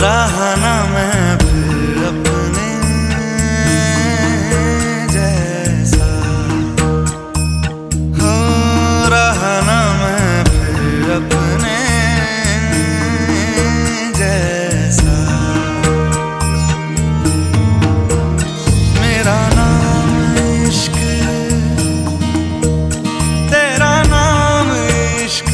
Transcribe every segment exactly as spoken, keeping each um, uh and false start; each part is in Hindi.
रहा ना मैं फिर अपने जैसा, हो रहा ना मैं फिर अपने जैसा। मेरा नाम इश्क, तेरा नाम इश्क,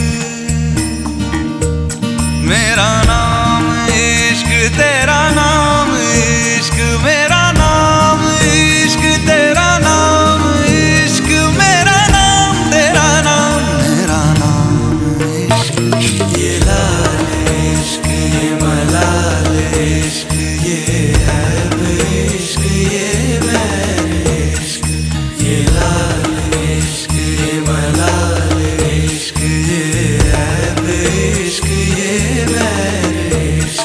मेरा नाम इश्क, तेरा नाम इश्क, मेरा नाम इश्क, तेरा नाम इश्क, मेरा नाम, तेरा नाम, मेरा नाम इश्क। ये लाल इश्क, ये मलाल इश्क, ये ऐब इश्क, ये बैर इश्क। ये लाल इश्क, ये मलाल इश्क, ये ऐब इश्क, ये बैर इश्क।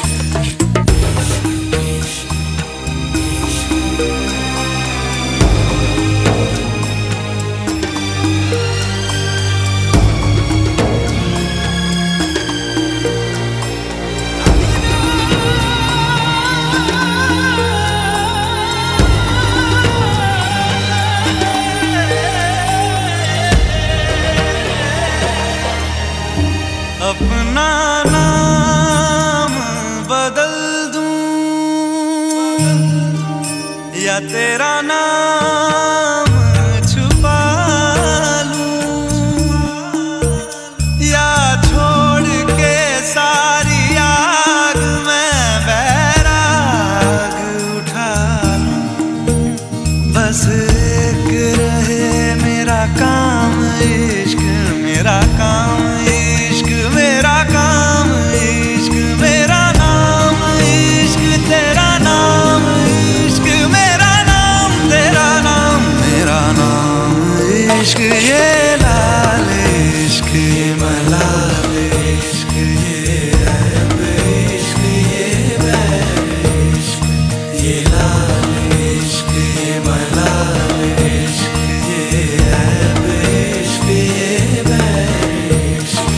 अपना नाम बदल दूं या तेरा नाम छुपा लूं, या छोड़ के सारी आग मैं बैराग उठा लूं। बस एक रहे मेरा काम इश्क, मेरा काम इश्क, मेरा काम इश्क, मेरा नाम इश्क, तेरा नाम इश्क, मेरा नाम, तेरा नाम, मेरा नाम इश्क। ये लाल इश्क, ये मलाल इश्क, ये ऐब इश्क, ये बैर इश्क। ये लाल इश्क, ये मलाल इश्क, ये ऐब इश्क, ये बैर इश्क।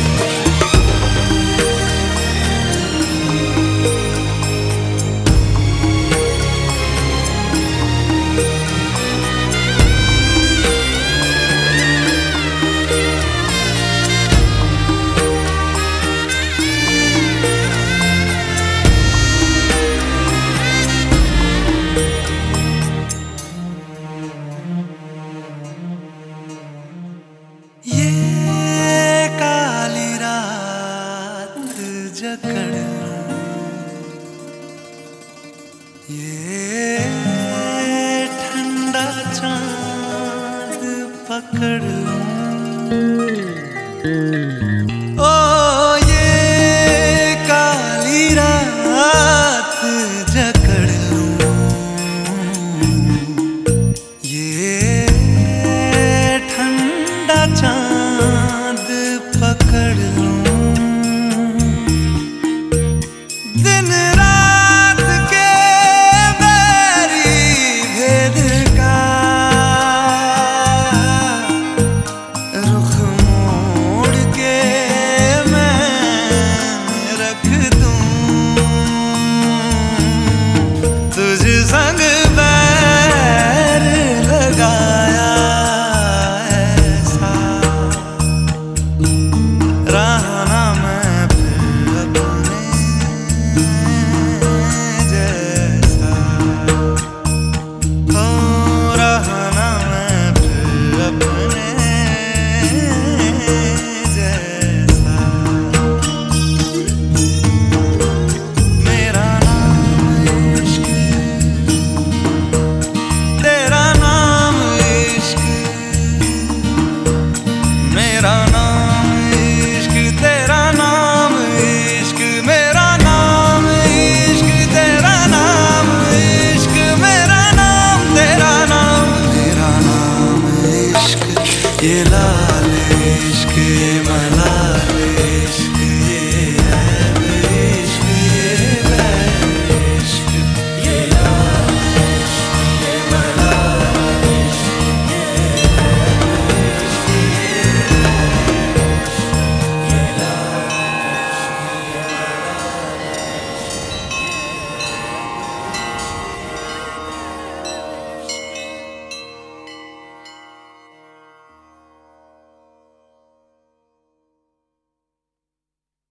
ये काली रात जकड़ लूं, ये ठंडा चांद पकड़ लूं, ओ ये काली रात जकड़ लूं, ये ठंडा चांद पकड़ लूं। दिन रात के बैरी भेद का रुख मोड़ के मैं रख दूं, तुझ संग